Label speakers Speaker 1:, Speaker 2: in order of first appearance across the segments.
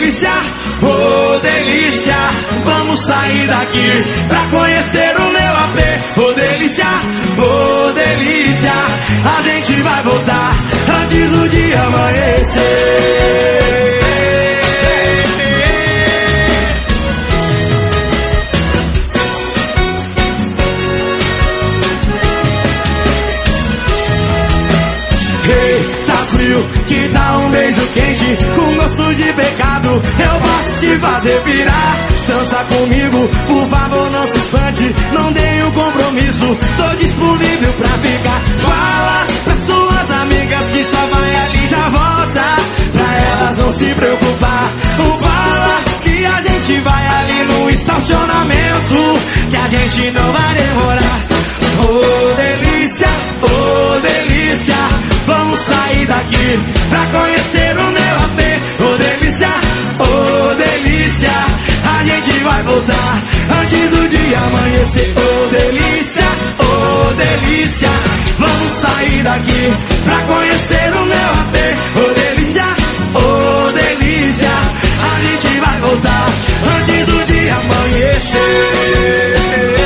Speaker 1: delícia, ô delícia. Vamos sair daqui pra conhecer o meu AP. Ô delícia, ô delícia. A gente vai voltar antes do dia amanhecer. Que dá um beijo quente com gosto de pecado. Eu posso te fazer virar. Dança comigo, por favor não se espante. Não tenho compromisso, tô disponível pra ficar. Fala pras suas amigas que só vai ali e já volta, pra elas não se preocupar. Fala que a gente vai ali no estacionamento, que a gente não vai demorar. Oh delícia, oh delícia. Vamos sair daqui pra conhecer o meu AP. Oh delícia, oh delícia. A gente vai voltar antes do dia amanhecer. Oh delícia, oh delícia. Vamos sair daqui pra conhecer o meu AP. Oh delícia, oh delícia. A gente vai voltar antes do dia amanhecer.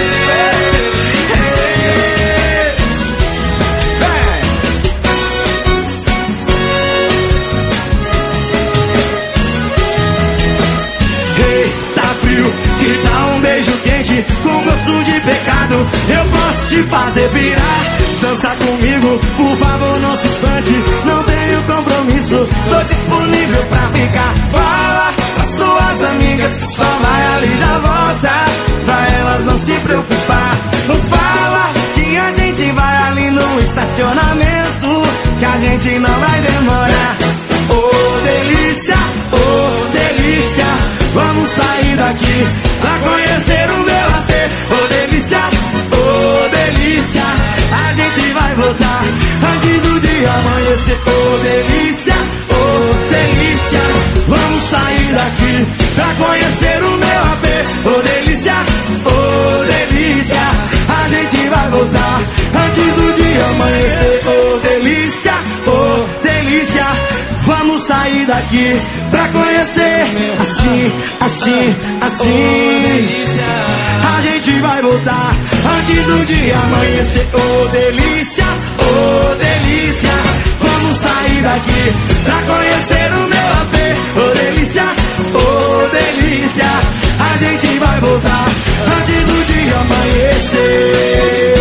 Speaker 1: Com gosto de pecado, eu posso te fazer virar. Dança comigo, por favor não se espante. Não tenho compromisso, tô disponível pra ficar. Fala pras suas amigas que só vai ali e já volta, pra elas não se preocupar. Fala que a gente vai ali no estacionamento, que a gente não vai demorar. Oh delícia, oh delícia. Vamos sair daqui pra conhecer o meu AP. Oh delícia, oh delícia. A gente vai voltar antes do dia amanhecer. Oh delícia, oh delícia. Vamos sair daqui pra conhecer o meu AP. Oh delícia, oh delícia. A gente vai voltar antes do dia amanhecer. Oh delícia, oh delícia. Vamos sair daqui pra conhecer. Assim, assim, assim. A gente vai voltar antes do dia amanhecer. Oh delícia, oh delícia. Vamos sair daqui pra conhecer o meu AP. Oh delícia, oh delícia. A gente vai voltar antes do dia amanhecer.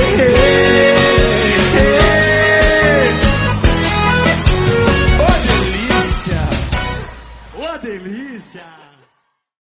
Speaker 1: Oh delícia.